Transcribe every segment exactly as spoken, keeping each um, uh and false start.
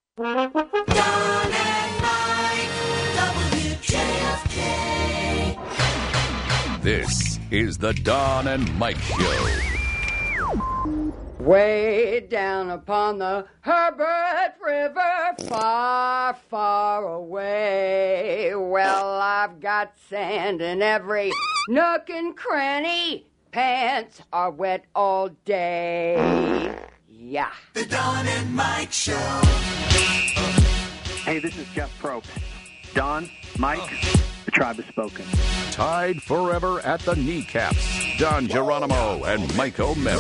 Don and Mike, W J F K. This is the Don and Mike Show. Way down upon the Herbert River, far, far away. Well, I've got sand in every nook and cranny. Pants are wet all day. Yeah. The Don and Mike Show. Hey, this is Jeff Probst. Don, Mike, the tribe has spoken. Tied forever at the kneecaps. Don Geronimo and Mike O'Mara.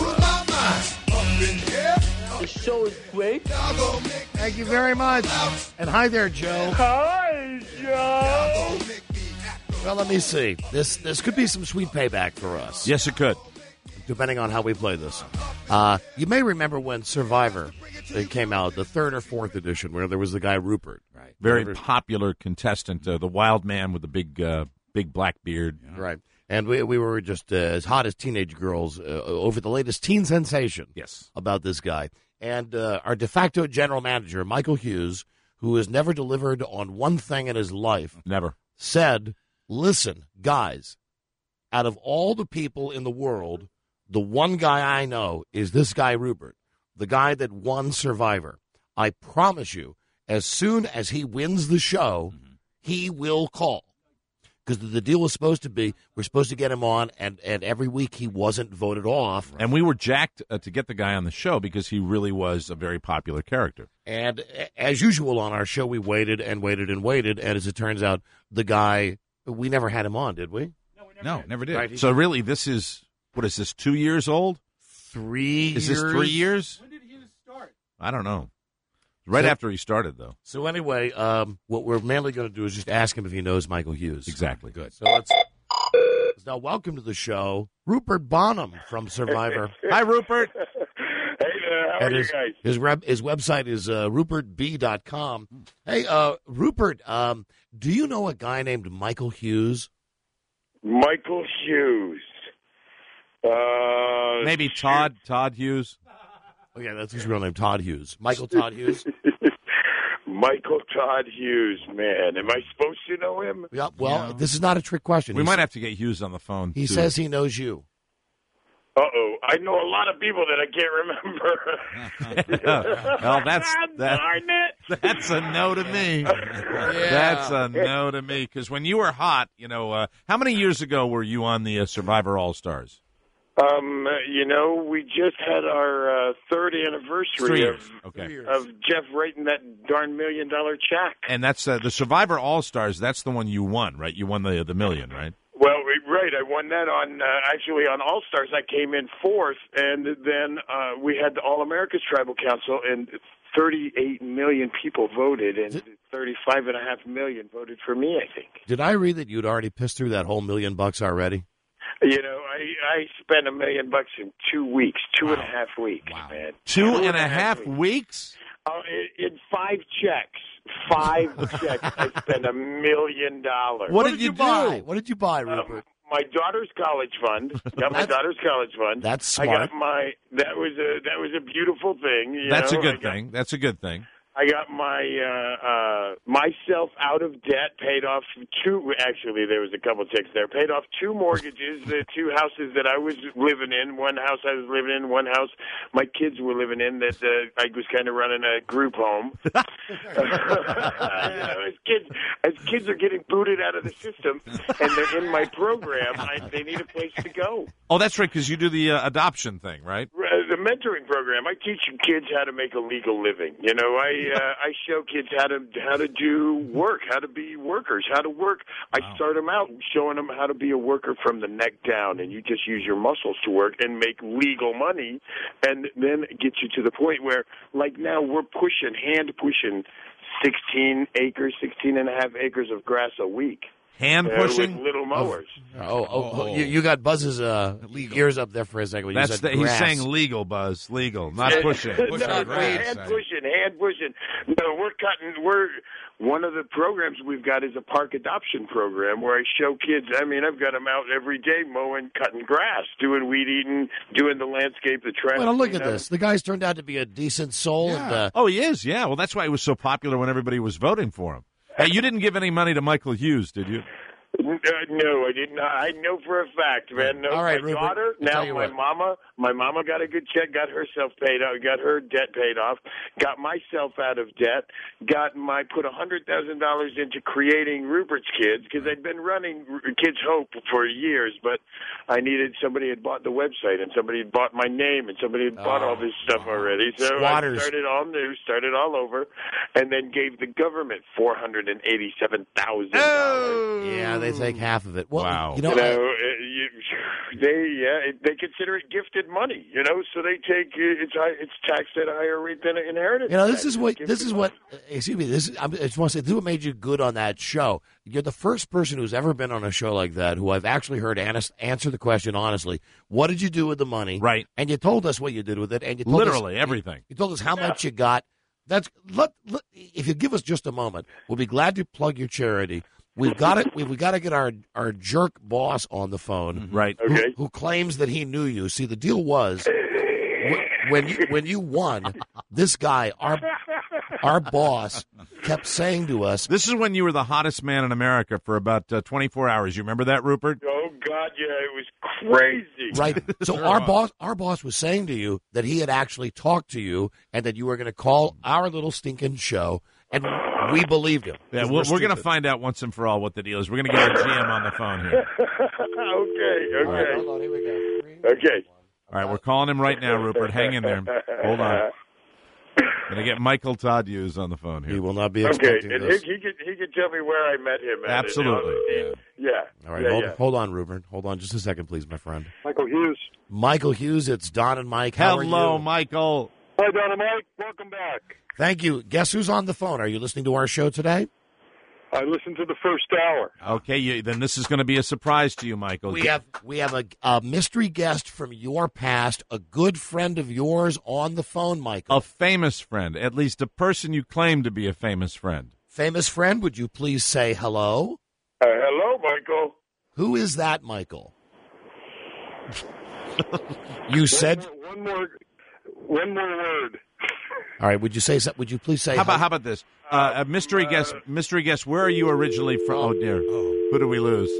The show is great. Thank you very much. And hi there, Joe. Hi, Joe. Well, let me see. This this could be some sweet payback for us. Yes, it could. Depending on how we play this. Uh, you may remember when Survivor it came out, the third or fourth edition, where there was the guy Rupert. Right. Very Rupert. popular contestant, uh, the wild man with the big uh, big black beard. Right. And we we were just uh, as hot as teenage girls uh, over the latest teen sensation Yes. about this guy. And uh, our de facto general manager, Michael Hughes, who has never delivered on one thing in his life, Never. said, listen, guys, out of all the people in the world, the one guy I know is this guy Rupert, the guy that won Survivor. I promise you, as soon as he wins the show, mm-hmm. he will call. Because the deal was supposed to be, we're supposed to get him on, and, and every week he wasn't voted off. And we were jacked uh, to get the guy on the show because he really was a very popular character. And as usual on our show, we waited and waited and waited, and as it turns out, the guy, we never had him on, did we? No, we never No, did. never did. Right, he- So really, this is, what is this, two years old? Three Is years. this three years? When did Hughes start? I don't know. Right So- after he started, though. So anyway, um, what we're mainly going to do is just ask him if he knows Michael Hughes. Exactly. Good. So let's, let's now welcome to the show Rupert Bonham from Survivor. Hi, Rupert. Hey there, how And are his, you guys? his, rep, his website is uh, rupert b dot com. Hey, uh, Rupert, um, do you know a guy named Michael Hughes? Michael Hughes. Uh, Maybe Todd, Todd Hughes. Oh, yeah, that's his real name, Todd Hughes. Michael Todd Hughes? Michael Todd Hughes, man. Am I supposed to know him? Yeah, well, Yeah. this is not a trick question. We He might s- have to get Hughes on the phone. He too. says he knows you. Uh-oh. I know a lot of people that I can't remember. Well, that's that, Darn it. that's a no to me. That's a no to me. Because when you were hot, you know, uh, how many years ago were you on the uh, Survivor All Stars? Um, you know, we just had our uh, third anniversary Three of, years. Okay. of Jeff writing that darn million dollar check. And that's uh, the Survivor All Stars. That's the one you won, right? You won the the million, right? Well, we- right. I won that on uh, actually on All Stars. I came in fourth, and then uh, we had the All America's Tribal Council, and thirty-eight million people voted, and thirty-five and a half million voted for me. I think. Did I read that you'd already pissed through that whole million bucks already? You know, I I spent a million bucks in two weeks, two wow. and a half weeks, wow. man. Two, two and, and a half, half weeks. weeks? Oh, in, in five checks. Five checks. I spent a million dollars. What, what did, did you, you buy? What did you buy, Rupert? Um, my daughter's college fund. Got my daughter's college fund. That's smart. I got my. That was a that was a beautiful thing. You That's know? a good got, thing. That's a good thing. I got my uh, uh, myself out of debt, paid off two. Actually, there was a couple checks there. Paid off two mortgages, the two houses that I was living in. One house I was living in, one house my kids were living in. That uh, I was kind of running a group home. you know, as kids, as kids are getting booted out of the system, and they're in my program, I, they need a place to go. Oh, that's right, because you do the uh, adoption thing, right? The mentoring program. I teach kids how to make a legal living. You know, I uh, I show kids how to how to do work, how to be workers, how to work. I wow. start them out showing them how to be a worker from the neck down, and you just use your muscles to work and make legal money, and then get you to the point where, like now, we're pushing, hand pushing, sixteen acres, sixteen and a half acres of grass a week. Hand uh, pushing? with little mowers. Oh, oh, oh. You, you got Buzz's uh, ears up there for a second. When you That's said the, he's grass. saying legal, Buzz, legal, not pushing. no, Push on grass, hand I- pushing, hand pushing. No, we're cutting. We're one of the programs we've got is a park adoption program where I show kids. I mean, I've got them out every day mowing, cutting grass, doing weed eating, doing the landscape, the trash. Well, look at cleanup. this. The guy's turned out to be a decent soul. And, uh, Oh, he is, yeah. Well, that's why he was so popular when everybody was voting for him. Hey, you didn't give any money to Michael Hughes, did you? Uh, no, I did not. I know for a fact, man. No, All right, my Rupert, daughter. I'll tell Now, you my what. mama. My mama got a good check. Got herself paid out. Got her debt paid off. Got myself out of debt. Got my put a hundred thousand dollars into creating Rupert's Kids because I'd been running Kids Hope for years, but I needed somebody had bought the website and somebody had bought my name and somebody had bought all this stuff already. So Squatters. I started all new, started all over, and then gave the government four hundred and eighty-seven thousand dollars. yeah, they take half of it. Well, Wow. you know, You know, I- uh, you, they yeah, they consider it gifted money. You know, so they take uh, it's high- it's taxed at a higher rate than an inheritance. You know, this tax. is what Gifted this is money. what. uh, Excuse me. This is, I just want to say this is what made you good on that show. You're the first person who's ever been on a show like that who I've actually heard honest, answer the question honestly. What did you do with the money? Right. And you told us what you did with it, and you told Literally us, everything. You told us how much you got. That's let, let, if you give us just a moment, we'll be glad to plug your charity. We've got it. We've got to get our our jerk boss on the phone, Right. who, Okay. who claims that he knew you. See, the deal was wh- when you when you won, this guy, our our boss, kept saying to us, This is when you were the hottest man in America for about uh, twenty-four hours. You remember that, Rupert? Oh God, yeah, it was crazy. right. So our boss, our boss was saying to you that he had actually talked to you and that you were going to call our little stinking show, and we believed him. Yeah, 'Cause we're, we're going to stupid. find out once and for all what the deal is. We're going to get our G M on the phone here. okay, All right, okay, hold on, here we go. Three, okay. All right, we're calling him right now, Rupert. Hang in there. Hold on. Going to get Michael Todd Hughes on the phone He here. will not be Okay, expecting and he, this. he could he could tell me where I met him. At Absolutely. It. Yeah. All right, yeah, hold, yeah. hold on, Rupert. Hold on just a second, please, my friend. Michael Hughes. Michael Hughes, it's Don and Mike. How are Hello, you? Michael. Hi, Don and Mike. Welcome back. Thank you. Guess who's on the phone? Are you listening to our show today? I listened to the first hour. Okay, you, then this is going to be a surprise to you, Michael. We have we have a, a mystery guest from your past, a good friend of yours on the phone, Michael. a famous friend, at least a person you claim to be a famous friend. Famous friend, would you please say hello? Uh, hello, Michael. Who is that, Michael? You said. One more, one more word. All right. Would you say? so- Would you please say? How about hel- how about this? Uh, a mystery guest. Mystery guest. Where are you originally from? Oh dear. Who do we lose?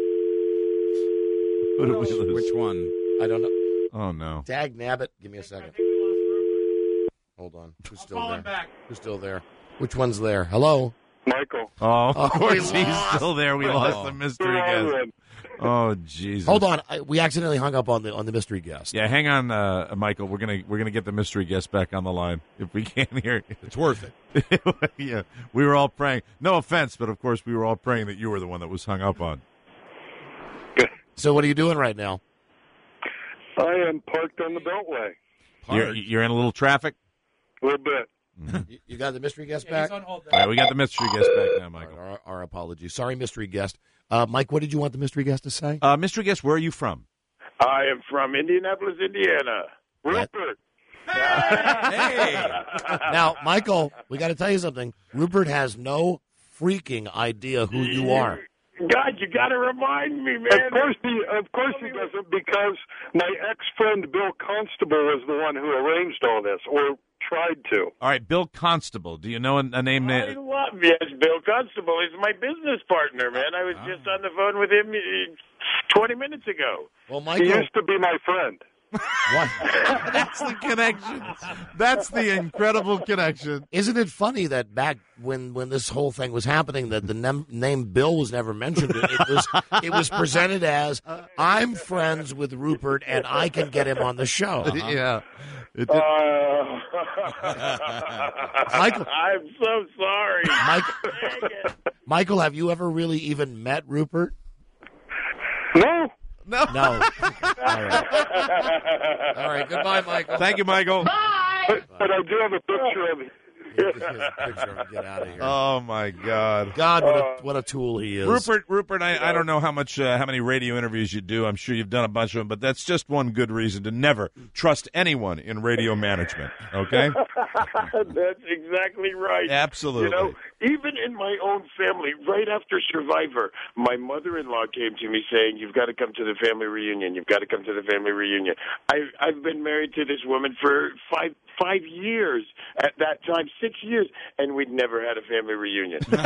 Who do we lose? Which one? I don't know. Oh no. Dag nabbit. Give me a second. Hold on. Who's still there? Who's still there? Which one's there? Hello. Michael. Oh, of Oh, course we he's lost. still there. We lost the mystery guest. Oh Jesus. Hold on. I, we accidentally hung up on the on the mystery guest. Yeah, hang on, uh, Michael. We're gonna we're gonna get the mystery guest back on the line if we can here. It's worth it. Yeah, we were all praying. No offense, but of course we were all praying that you were the one that was hung up on. So what are you doing right now? I am parked on the Beltway. You're, you're in a little traffic. A little bit. You, you got the mystery guest back? All right, we got the mystery guest back now, All Michael. right, our, our apologies. Sorry, mystery guest. Uh, Mike, what did you want the mystery guest to say? Uh, mystery guest, where are you from? I am from Indianapolis, Indiana. Rupert. Hey! Now, Michael, we got to tell you something. Rupert has no freaking idea who you are. God, you got to remind me, man. Of course he, of course he doesn't, because my ex-friend Bill Constable was the one who arranged all this, or tried to. All right, Bill Constable. Do you know a, a name? I that love yes, Bill Constable. He's my business partner, man. I was just on the phone with him uh, twenty minutes ago. Well, He Michael, used to be my friend. what? That's the connection. That's the incredible connection. Isn't it funny that back when, when this whole thing was happening, that the nem- name Bill was never mentioned? It, it was it was presented as I'm friends with Rupert and I can get him on the show. Yeah. It did- Uh, Michael. I'm so sorry. Mike, Dang it. Michael, have you ever really even met Rupert? No. No. All right. All right. Goodbye, Michael. Thank you, Michael. But, but I do have a picture of Here's a picture of him. Get out of here. Oh my God! God, what a, what a tool he is. Rupert, Rupert, I, I don't know how much, uh, how many radio interviews you do. I'm sure you've done a bunch of them, but that's just one good reason to never trust anyone in radio management. Okay? That's exactly right. Absolutely. You know, even in my own family, right after Survivor, my mother-in-law came to me saying, "You've got to come to the family reunion. You've got to come to the family reunion." I, I've been married to this woman for five five years at that time, six years, and we'd never had a family reunion. and,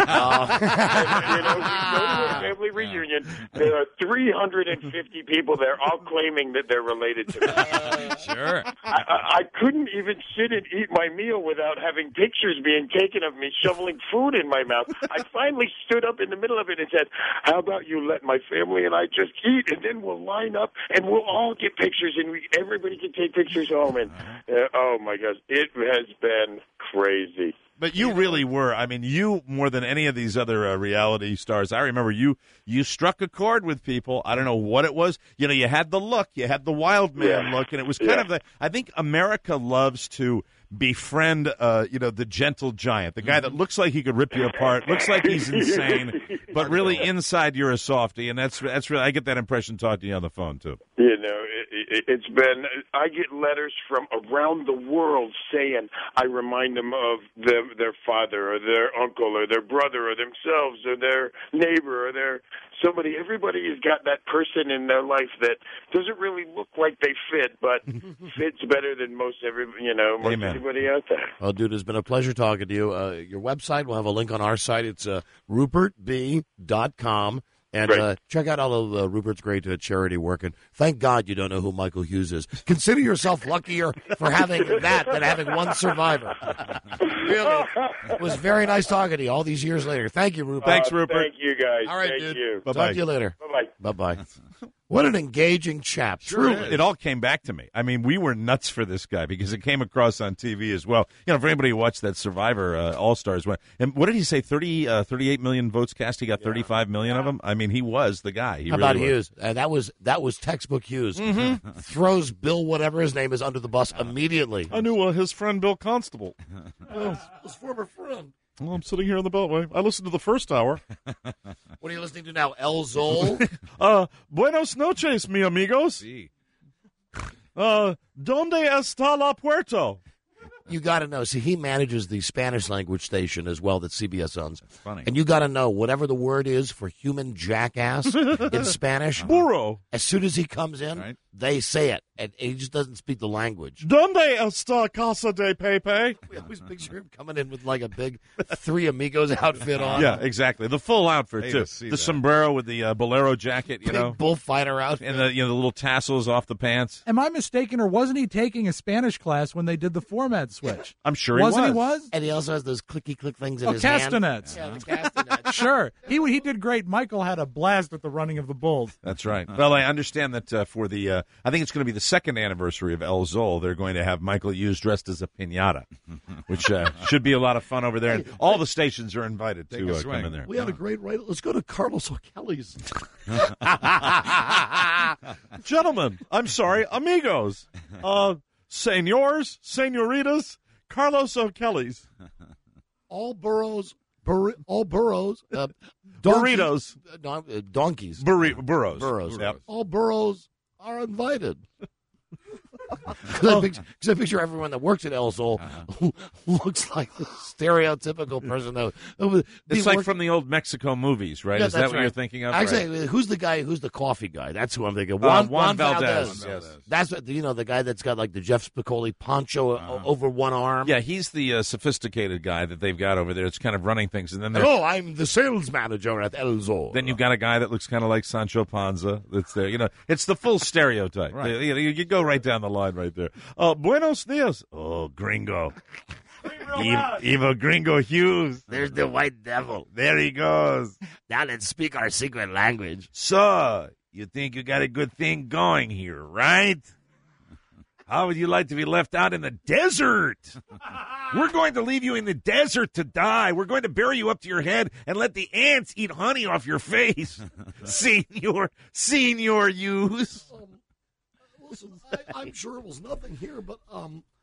you know, we go to a family reunion. There are three hundred fifty people there, all claiming that they're related to me. Sure. I, I, I couldn't even sit and eat my meal without having pictures being taken of me shoveling food in my mouth. I finally stood up in the middle of it and said, "How about you let my family and I just eat, and then we'll line up and we'll all get pictures, and we, everybody can take pictures home." And uh, oh my gosh, it has been crazy. But you really were. I mean, you more than any of these other uh, reality stars. I remember you. You struck a chord with people. I don't know what it was. You know, you had the look. You had the wild man Yeah. look, and it was kind Yeah. of the. I think America loves to befriend, uh, you know, the gentle giant, the guy that looks like he could rip you apart, looks like he's insane, but really inside you're a softie, and that's that's really. I get that impression talking to you on the phone too. You know, it, it, it's been, I get letters from around the world saying I remind them of them, their father or their uncle or their brother or themselves or their neighbor or their somebody. Everybody has got that person in their life that doesn't really look like they fit, but fits better than most every, you know, most Amen. everybody out there. Well, dude, it's been a pleasure talking to you. Uh, your website, we'll have a link on our site. It's uh, rupert b dot com. And Great. uh, check out all of uh, Rupert's great uh, charity work. And thank God you don't know who Michael Hughes is. Consider yourself luckier for having that than having one survivor. Really. It was very nice talking to you all these years later. Thank you, Rupert. Thanks, Uh, Rupert. Thank you, guys. All right, thank dude. you. Bye-bye. Talk to you later. Bye-bye. Bye-bye. What an engaging chap. Truly. It all came back to me. I mean, we were nuts for this guy because it came across on T V as well. You know, for anybody who watched that Survivor uh, All Stars, and what did he say? thirty, uh, thirty-eight million votes cast. He got thirty-five million of them. I mean, he was the guy. He How really about was. Hughes? Uh, that was that was textbook Hughes. Mm-hmm. Throws Bill, whatever his name is, under the bus immediately. I knew uh, his friend Bill Constable. His former friend. Well, I'm sitting here in the Beltway. I listened to the first hour. What are you listening to now? El Zol? Uh, buenos noches, mi amigos. Uh, donde está la puerto? You got to know. See, he manages the Spanish language station as well that C B S owns. That's funny. And you got to know whatever the word is for human jackass in Spanish. Burro. As soon as he comes in, Right. they say it, and he just doesn't speak the language. Donde está Casa de Pepe? We always picture him coming in with like a big Three Amigos outfit on. Yeah, exactly. The full outfit Hate too. to see The that. sombrero with the uh, bolero jacket, you Big know, bullfighter outfit. and the you know the little tassels off the pants. Am I mistaken, or wasn't he taking a Spanish class when they did the format switch? I'm sure Wasn't he he was. was? And he also has those clicky click things in Oh, his hand. castanets. Yeah, the castanets. Sure. He he did great. Michael had a blast at the running of the bulls. That's right. Well, I understand that uh, for the, uh, I think it's going to be the second anniversary of El Zol, they're going to have Michael Hughes dressed as a piñata, which uh, should be a lot of fun over there. And all the stations are invited Take to a uh, swing. come in there. We have a great right. Let's go to Carlos O'Kelly's. Gentlemen, I'm sorry, amigos, uh, senors, senoritas, Carlos O'Kelly's. All boroughs, bur- all boroughs, uh, donkeys- Burritos. uh, don- uh, donkeys, Burri- burros. boroughs. Yep. All boroughs are invited. Because I, picture, 'cause I picture everyone that works at El Sol who looks like the stereotypical person that who- It's they like work- from the old Mexico movies, right? Yeah, Is that that's what right. you're thinking of? Actually, who's the guy? Who's the coffee guy? That's who I'm thinking. Uh, Juan, Juan Valdez. Valdez, yes. That's what you know. The guy that's got like the Jeff Spicoli poncho o- over one arm. Yeah, he's the uh, sophisticated guy that they've got over there. It's kind of running things, and then they're Hello, I'm the sales manager at El Sol. Then you've got a guy that looks kind of like Sancho Panza. That's there. You know, it's the full stereotype. Right. You, you, you go right down the line right there. Uh, buenos dias. Oh, gringo. Eva, Eva Gringo Hughes. There's the white devil. There he goes. Now let's speak our secret language. So, you think you got a good thing going here, right? How would you like to be left out in the desert? We're going to leave you in the desert to die. We're going to bury you up to your head and let the ants eat honey off your face. Senior, Senior Hughes. Listen, I, I'm sure it was nothing here, but um,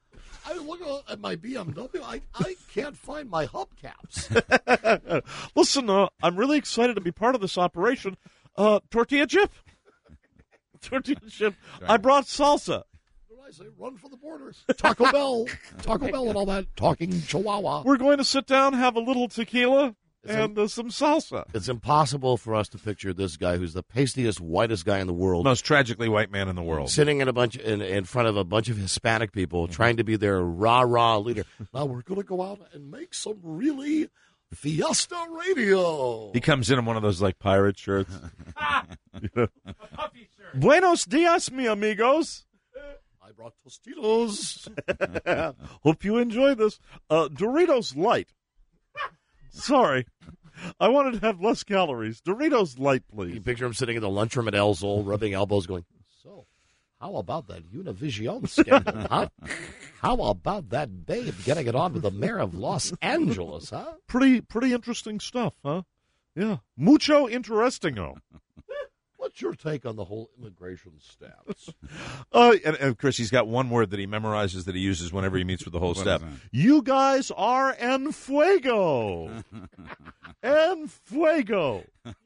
I look at my B M W. I, I can't find my hubcaps. Listen, uh, I'm really excited to be part of this operation. Uh, tortilla chip? Tortilla chip. I brought salsa. What did I say? Run for the borders. Taco Bell. Taco Bell and all that. Talking Chihuahua. We're going to sit down, have a little tequila, and uh, some salsa. It's impossible for us to picture this guy who's the pastiest, whitest guy in the world. Most tragically white man in the world. Sitting in a bunch in, in front of a bunch of Hispanic people, trying to be their rah-rah leader. Now we're going to go out and make some really Fiesta radio. He comes in in one of those, like, pirate shirts. You know? Buenos dias, mi amigos. I brought Tostitos. Hope you enjoy this. Uh, Doritos Light. Sorry. I wanted to have less calories. Doritos Light, please. You picture him sitting in the lunchroom at El Sol, rubbing elbows, going, so, how about that Univision scandal, huh? How about that babe getting it on with the mayor of Los Angeles, huh? Pretty, pretty interesting stuff, huh? Yeah. Mucho interestingo. What's your take on the whole immigration stats? Uh, and, and, Chris, he's got one word that he memorizes that he uses whenever he meets with the whole What staff. is that? You guys are en fuego. En fuego.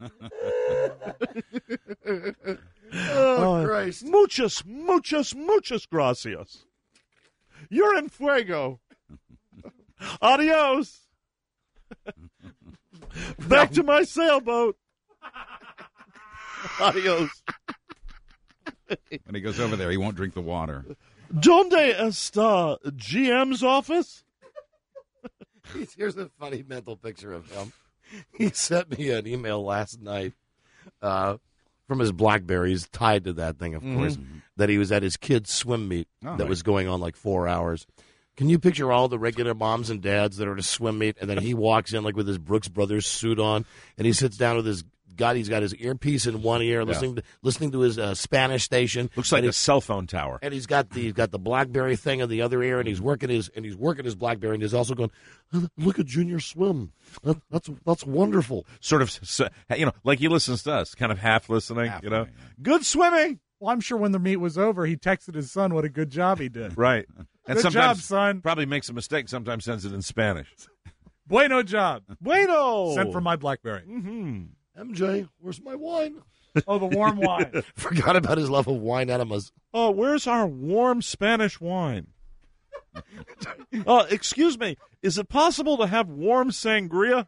Oh, Christ. Muchas, muchas, muchas gracias. You're en fuego. Adios. Back to my sailboat. Adios. When he goes over there, he won't drink the water. Donde está G M's office? Here's a funny mental picture of him. He sent me an email last night uh, from his BlackBerry. He's tied to that thing, of Mm-hmm. course, that he was at his kid's swim meet Oh, that right. was going on like four hours. Can you picture all the regular moms and dads that are at a swim meet, and then he walks in like with his Brooks Brothers suit on, and he sits down with his God, he's got his earpiece in one ear, listening to listening to his uh, Spanish station. Looks like and a cell phone tower. And he's got the he's got the BlackBerry thing in the other ear, and he's working his and he's working his BlackBerry, and he's also going, look at Junior swim. That, that's that's wonderful. Sort of, you know, like he listens to us, kind of half listening. Half you know, listening, good swimming. Well, I'm sure when the meet was over, he texted his son what a good job he did. Right. And Good job, sometimes son. probably makes a mistake. Sometimes sends it in Spanish. Bueno job. Bueno. Sent from my BlackBerry. Mm-hmm. M J, where's my wine? Oh, the warm wine. Forgot about his love of wine enemas. Oh, where's our warm Spanish wine? uh, excuse me, is it possible to have warm sangria?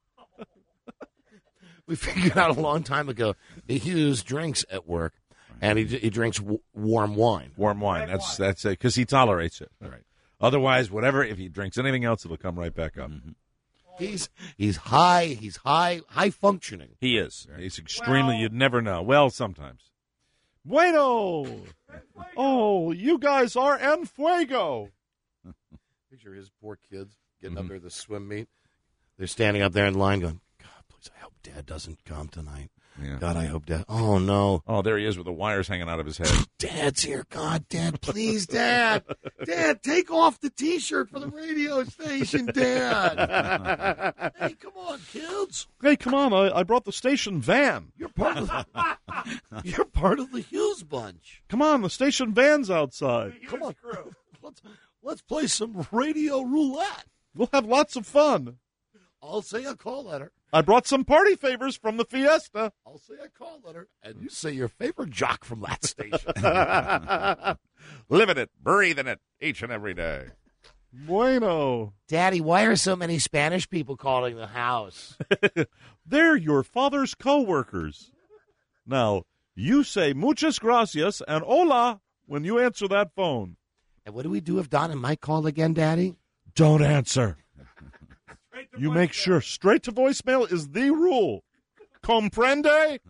We figured out a long time ago that he uses drinks at work, and he he drinks w- warm wine. Warm wine. That's that's it because he tolerates it. All right. Otherwise, whatever. If he drinks anything else, it'll come right back up. Mm-hmm. He's he's high. He's high high functioning. He is. He's extremely. You'd never know. Well, sometimes. Bueno. Oh, you guys are en fuego. Picture his poor kids getting up there at the swim meet. They're standing up there in line going, God, please, I hope Dad doesn't come tonight. Yeah. God, I hope Dad. Oh, no. Oh, there he is with the wires hanging out of his head. Dad's here. God, Dad, please, Dad. Dad, take off the T-shirt for the radio station, Dad. Hey, come on, kids. Hey, come on! I, I brought the station van. You're part of the, you're part of the Hughes bunch. Come on, the station van's outside. Come on. Let's, let's play some radio roulette. We'll have lots of fun. I'll say a call letter. I brought some party favors from the Fiesta. I'll say a call letter, and you say your favorite jock from that station. Living it, breathing it, each and every day. Bueno. Daddy, why are so many Spanish people calling the house? They're your father's co-workers. Now, you say muchas gracias and hola when you answer that phone. And what do we do if Don and Mike call again, Daddy? Don't answer. You make sure straight to voicemail is the rule. Comprende?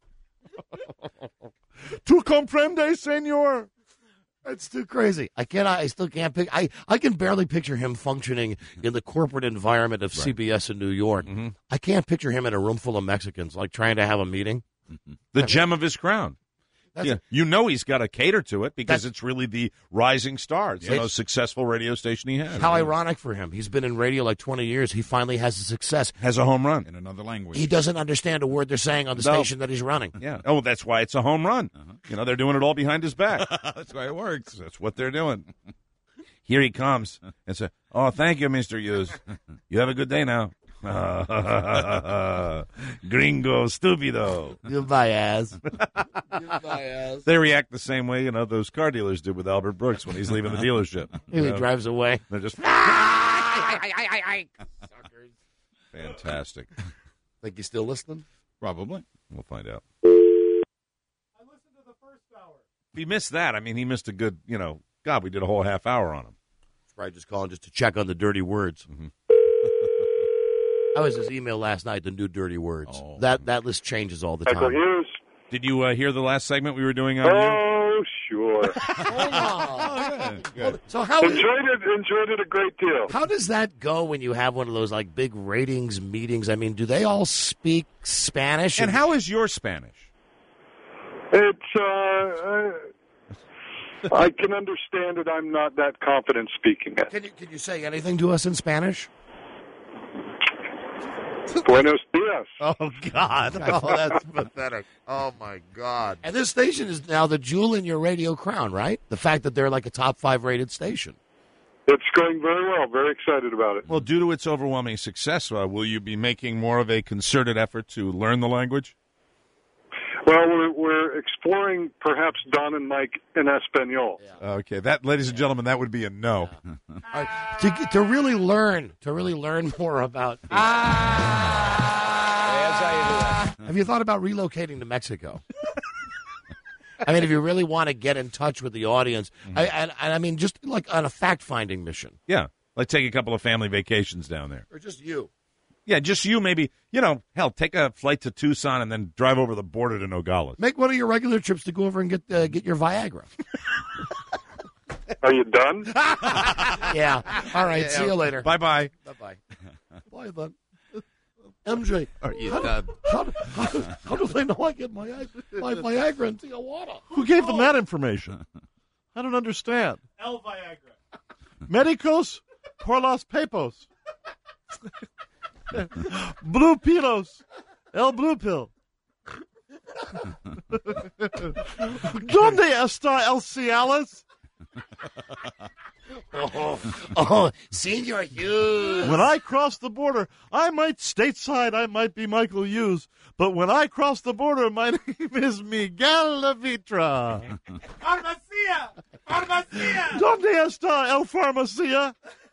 Tu comprende, senor? That's too crazy. I cannot. I still can't pick. I, I can barely picture him functioning in the corporate environment of C B S in New York. Mm-hmm. I can't picture him in a room full of Mexicans, like trying to have a meeting. The gem of his crown. That's Yeah, you know he's got to cater to it because That's- it's really the rising star. It's the It's- most successful radio station he has. How ironic for him. He's been in radio like twenty years. He finally has a success. Has a home run. In another language. He doesn't understand a word they're saying on the No. station that he's running. Yeah. Oh, that's why it's a home run. You know, they're doing it all behind his back. That's why it works. That's what they're doing. Here he comes. And say, oh, thank you, Mister Hughes. You have a good day now. Gringo stupido. Goodbye, ass. Goodbye, ass. They react the same way, you know, those car dealers do with Albert Brooks when he's leaving the dealership. He You know? drives away. They're just Suckers. fantastic. Think he's still listening? Probably. We'll find out. I listened to the first hour. If he missed that, I mean, he missed a good, you know, God, we did a whole half hour on him. Probably just calling just to check on the dirty words. Mm-hmm. That was his email last night, the new dirty words. Oh. That that list changes all the Michael time. Hughes. Did you uh, hear the last segment we were doing on you? Oh, sure. So how enjoyed it. Enjoyed it a great deal. how does that go when you have one of those like big ratings meetings? I mean, do they all speak Spanish? And how is your Spanish? It's. Uh, uh, I can understand it. I'm not that confident speaking it. Can you can you say anything to us in Spanish? Buenos dias. Oh God! Oh, that's pathetic. Oh my God! And this station is now the jewel in your radio crown, right? The fact that they're like a top five rated station. It's going very well. Very excited about it. Well, due to its overwhelming success, uh, will you be making more of a concerted effort to learn the language? Well, we're, we're exploring perhaps Don and Mike in Espanol. Okay, that, ladies and gentlemen, that would be a no. All right, to to really learn to really learn more about. Have you thought about relocating to Mexico? I mean, if you really want to get in touch with the audience, I, and, and I mean, just like on a fact-finding mission, Yeah, like take a couple of family vacations down there. or just you. Yeah, just you maybe, you know, hell, take a flight to Tucson and then drive over the border to Nogales. Make one of your regular trips to go over and get uh, get your Viagra. Are you done? Yeah. All right. See you later. Bye-bye. Bye-bye. Bye then. M J, Are you how, done? How, how, how do they know I get my my Viagra in Tijuana? Who gave them that information? I don't understand. El Viagra. Medicos por los pepos. Blue pilos. El blue pill. ¿Dónde está el Cialis? Oh, oh, Senior Hughes. When I cross the border, I might stateside, I might be Michael Hughes, but when I cross the border, my name is Miguel Levitra. Farmacia! Farmacia! ¿Dónde está el farmacia?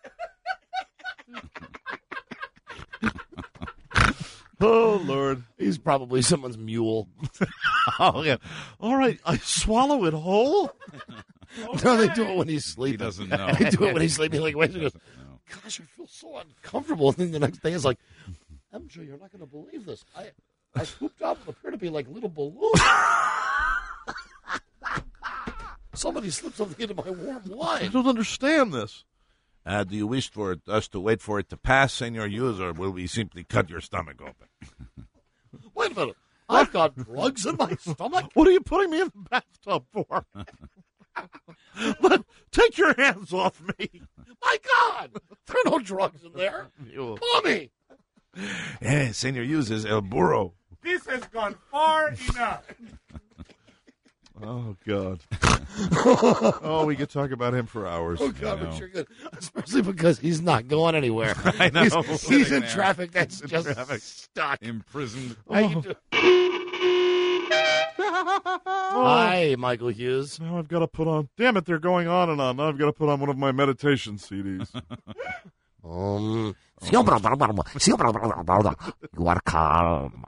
Oh, Lord. He's probably someone's mule. Oh, yeah. All right, I swallow it whole? No, they do it when he's sleeping. He doesn't know. They do it when he's sleeping. Like, wait, he goes, gosh, I feel so uncomfortable. And then the next day is like, M J, you're not going to believe this. I I pooped out and appear to be like little balloons. Somebody slipped something into my warm I wine. don't understand this. Uh, do you wish for it, us to wait for it to pass, Senor Hughes, or will we simply cut your stomach open? Wait a minute. I've got drugs in my stomach. What are you putting me in the bathtub for? Let, take your hands off me. My God. There are no drugs in there. Mommy. Eh, Senor Hughes is El Burro. This has gone far enough. Oh, God. Oh, we could talk about him for hours. Oh, God, I know. we sure could. Especially because he's not going anywhere. I know. He's, he's Sitting in there. traffic that's in just traffic. stuck. Imprisoned. How you doing? Hi, Michael Hughes. Now I've got to put on. Damn it, they're going on and on. Now I've got to put on one of my meditation C Ds. Um, you are calm.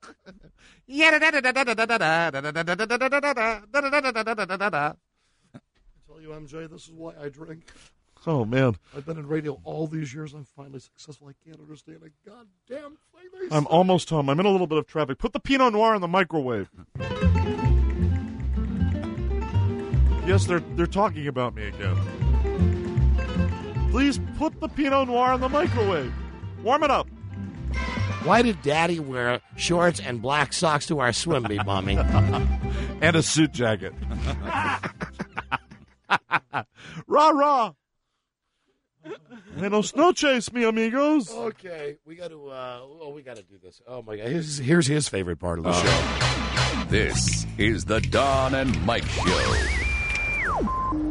I tell you, M J, this is why I drink. Oh, man. I've been in radio all these years. I'm finally successful. I can't understand a goddamn thing they I'm say. almost home. I'm in a little bit of traffic. Put the Pinot Noir in the microwave. Yes, they're they're talking about me again. Please put the Pinot Noir in the microwave. Warm it up. Why did Daddy wear shorts and black socks to our swim meet, Mommy? And a suit jacket. Rah, rah. Buenos noches, mi amigos. Okay, we got to. Uh, oh, we got to do this. Oh my God! Here's, here's his favorite part of the show. This is the Don and Mike Show.